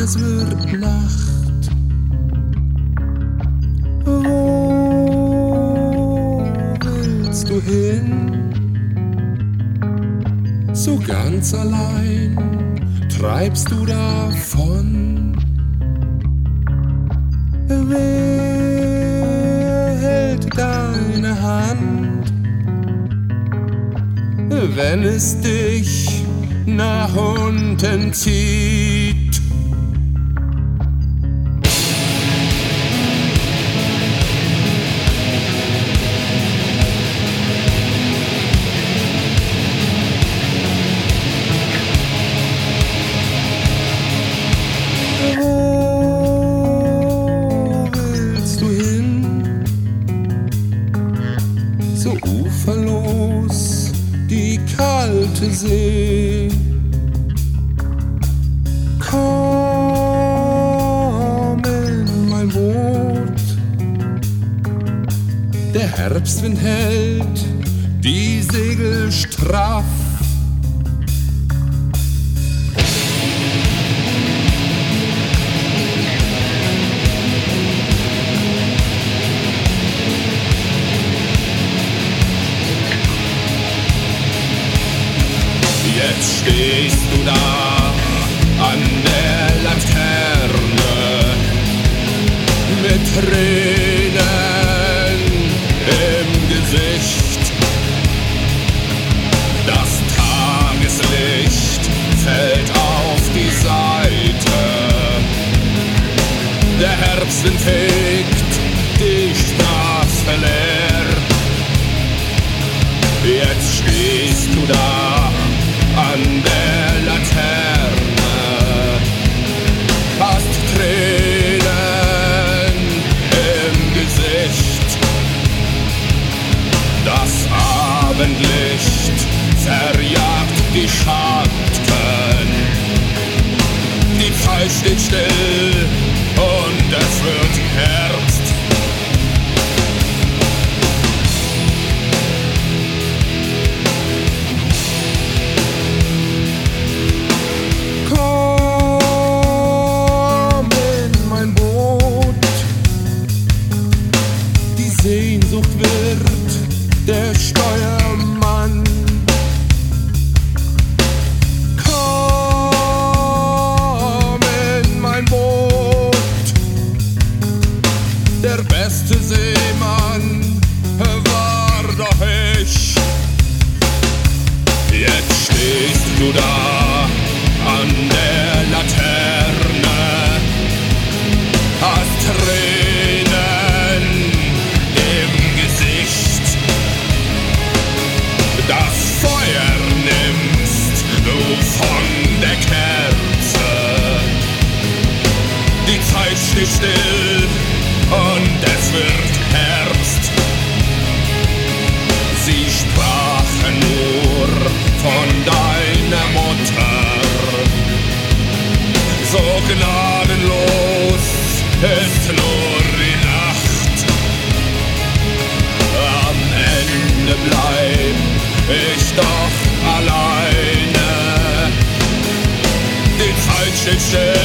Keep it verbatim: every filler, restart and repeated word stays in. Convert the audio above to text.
es wird Nacht. Wo willst du hin? So ganz allein treibst du davon. Wer hält deine Hand, wenn es dich nach unten zieht? Wo willst du hin? So uferlos die kalte See. Komm in mein Boot. Der Herbstwind hält die Segel straff. Jetzt stehst du da an der Laterne mit Tränen im Gesicht. Das Tageslicht fällt auf die Seite. Der Herbstwind fegt die Straße leer. Jetzt stehst du da an der Laterne, hast Tränen im Gesicht. Das Abendlicht verjagt die Schatten. Die Zeit steht still und es wird Herbst. Sehnsucht wird der Steuermann. Komm in mein Boot. Der beste Seemann war doch ich. Jetzt stehst du da an der Laterne, hast Tränen im Gesicht. Das Feuer nimmst du von der Kerze. Die Zeit steht still und es wird Herbst. Sie sprachen nur von deiner Mutter. So gnadenlos ist nur die Nacht. Am Ende bleib ich doch alleine. Die Zeit steht still